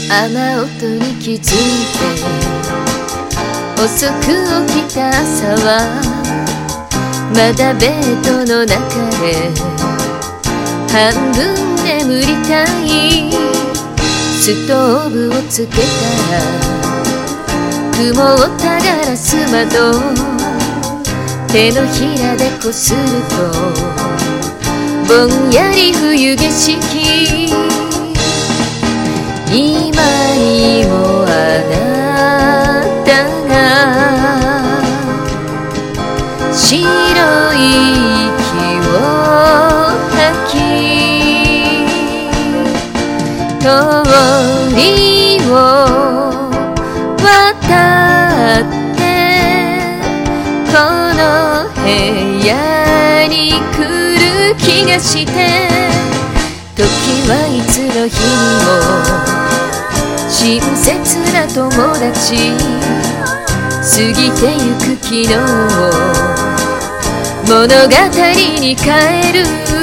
雨音に気づいて遅く起きた朝はまだベッドの中で半分眠りたい。ストーブをつけたら曇ったガラス窓手のひらでこするとぼんやり冬景色。今にもあなたが白い息を吐き通りを渡ってこの部屋に来る気がして時はいつの日にも親切な友達過ぎてゆく昨日を物語に変える